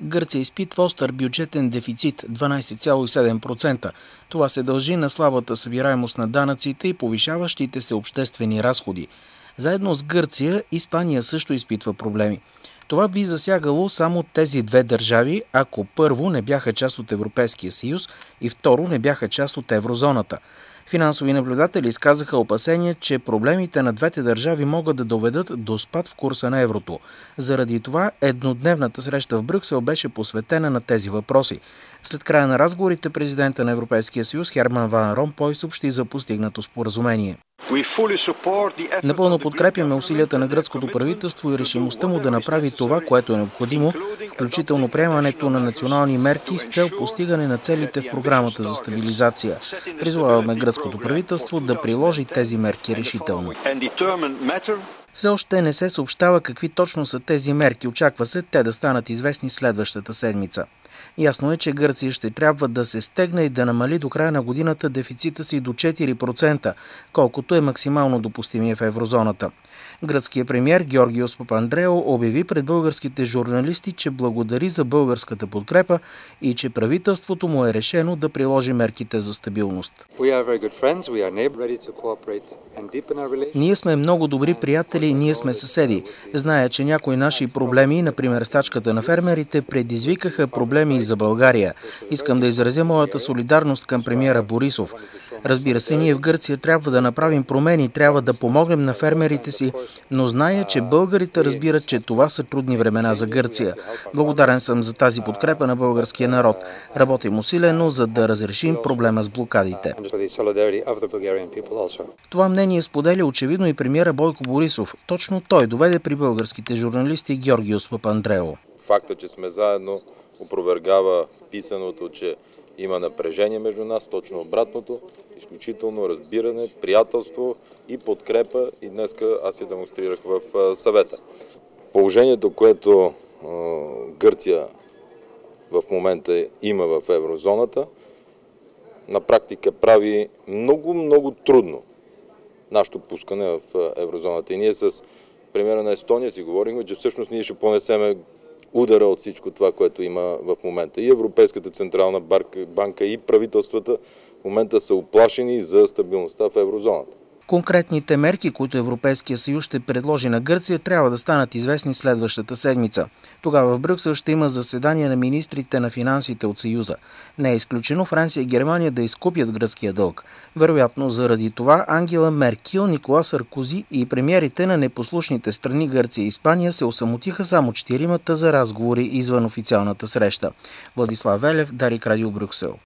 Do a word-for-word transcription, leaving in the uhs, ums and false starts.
Гърция изпитва остър бюджетен дефицит – дванадесет цяло и седем процента. Това се дължи на слабата събираемост на данъците и повишаващите се обществени разходи. Заедно с Гърция, Испания също изпитва проблеми. Това би засягало само тези две държави, ако първо не бяха част от Европейския съюз и второ не бяха част от еврозоната. Финансови наблюдатели изказаха опасения, че проблемите на двете държави могат да доведат до спад в курса на еврото. Заради това еднодневната среща в Брюксел беше посветена на тези въпроси. След края на разговорите президента на Европейския съюз Херман Ван Ромпой съобщи за постигнато споразумение. Напълно подкрепяме усилията на гръцкото правителство и решимостта му да направи това, което е необходимо, включително приемането на национални мерки с цел постигане на целите в програмата за стабилизация. Призоваваме гръцкото правителство да приложи тези мерки решително. Все още не се съобщава какви точно са тези мерки. Очаква се те да станат известни следващата седмица. Ясно е, че Гърция ще трябва да се стегне и да намали до края на годината дефицита си до четири процента, колкото е максимално допустимия в еврозоната. Гръцкият премиер Георгиос Папандреou обяви пред българските журналисти, че благодари за българската подкрепа и че правителството му е решено да приложи мерките за стабилност. Ние сме много добри приятели и ние сме съседи. Зная, че някои наши проблеми, например стачката на фермерите, предизвикаха проблеми и за България. Искам да изразя моята солидарност към премиера Борисов. Разбира се, ние в Гърция трябва да направим промени, трябва да помогнем на фермерите си, но зная, че българите разбират, че това са трудни времена за Гърция. Благодарен съм за тази подкрепа на българския народ. Работим усилено, за да разрешим проблема с блокадите. Това мнение споделя очевидно и премиера Бойко Борисов. Точно той доведе при българските журналисти Георгиос Папандреou. Факта, че сме заедно, опровергава писаното, че има напрежение между нас, точно обратното, изключително разбиране, приятелство и подкрепа, и днеска аз я демонстрирах в съвета. Положението, което е, Гърция в момента има в еврозоната, на практика прави много, много трудно нашето пускане в еврозоната. И ние с примера на Естония си говорихме, че всъщност ние ще понесеме удара от всичко това, което има в момента. И Европейската централна банка, и правителствата в момента са уплашени за стабилността в еврозоната. Конкретните мерки, които Европейския съюз ще предложи на Гърция, трябва да станат известни следващата седмица. Тогава в Брюксел ще има заседание на министрите на финансите от Съюза. Не е изключено Франция и Германия да изкупят гръцкия дълг. Вероятно заради това Ангела Меркел, Никола Саркози и премиерите на непослушните страни Гърция и Испания се осамотиха само четиримата за разговори извън официалната среща. Владислав Велев, Дарик Радио, Брюксел.